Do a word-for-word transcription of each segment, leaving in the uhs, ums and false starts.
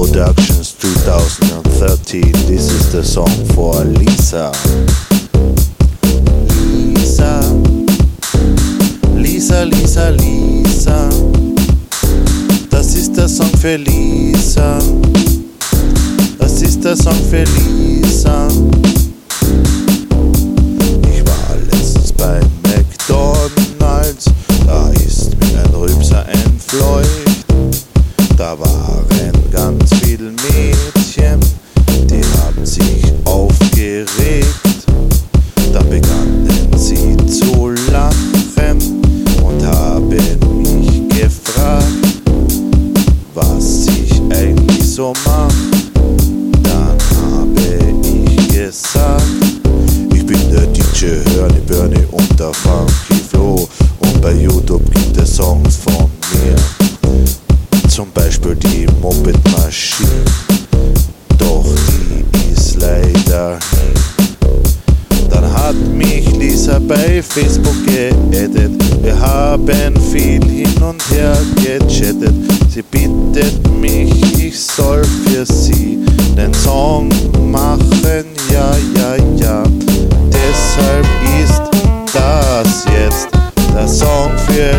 Productions twenty thirteen. This is the song for Lisa. Lisa, Lisa, Lisa, Lisa. Das ist der Song für Lisa. Das ist der Song für Lisa. Ich war letztens bei McDonalds, da ist mir ein Rübser entfleucht. Da waren ganz viele Mädchen, die haben sich aufgeregt. Dann begannen sie zu lachen und haben mich gefragt, was ich eigentlich so mach. Dann habe ich gesagt, ich bin der D J Hörni Bernie und der Funky Flo, und bei YouTube gibt es Songs von mir, zum Beispiel die Moped-Maschine, doch die ist leider hin. Dann hat mich Lisa bei Facebook geaddet, wir haben viel hin und her gechattet. Sie bittet mich, ich soll für sie den Song machen, ja, ja, ja. Deshalb ist das jetzt der Song für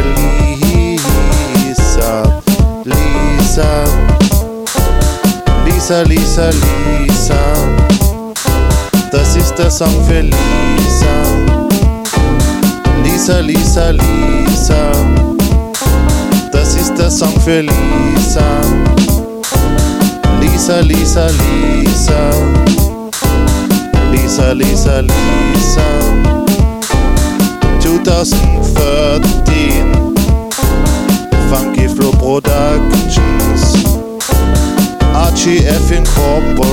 Lisa. Lisa, Lisa, Lisa, Lisa. Das ist der Song für Lisa. Lisa, Lisa, Lisa. Das ist der Song für Lisa. Lisa, Lisa, Lisa. Lisa, Lisa, Lisa. twenty thirteen. Funky Flow Productions, R G F Incorporated.